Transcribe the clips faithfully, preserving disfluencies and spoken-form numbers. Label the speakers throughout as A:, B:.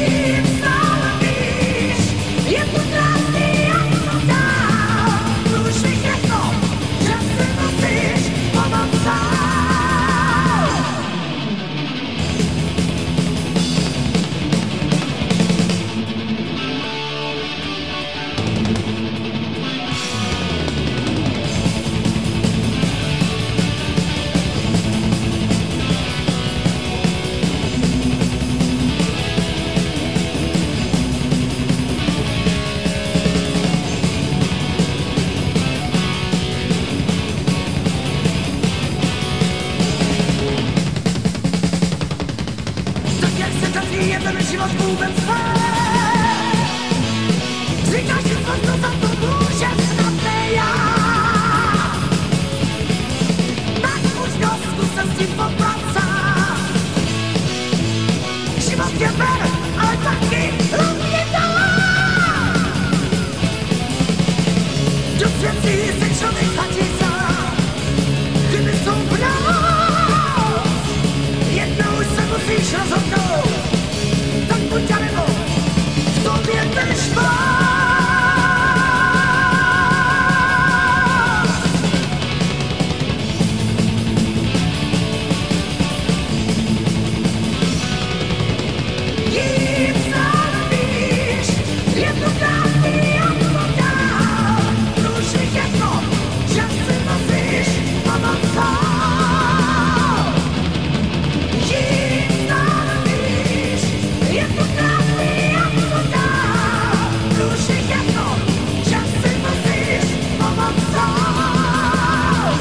A: Jeden život vůbec své. Říkáš si, co to za to může snad ne já. Tak už dost se s tím popracat. Život je ber, ale taky rovně dál. Do světí si člověk hadí sám. Chyby jsou v nás. Jednou se musíš rozhodnout. Tak buď a nebo v tobě ten špás. Jít sám víš, je to krásný a to dál. Průšvih je to, že si musíš pomoct sám. Jít sám víš, je to krásný a to dál. Průšvih je to, že si musíš pomoct sám.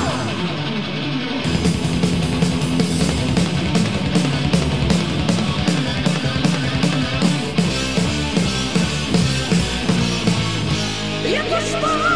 A: Je to špás.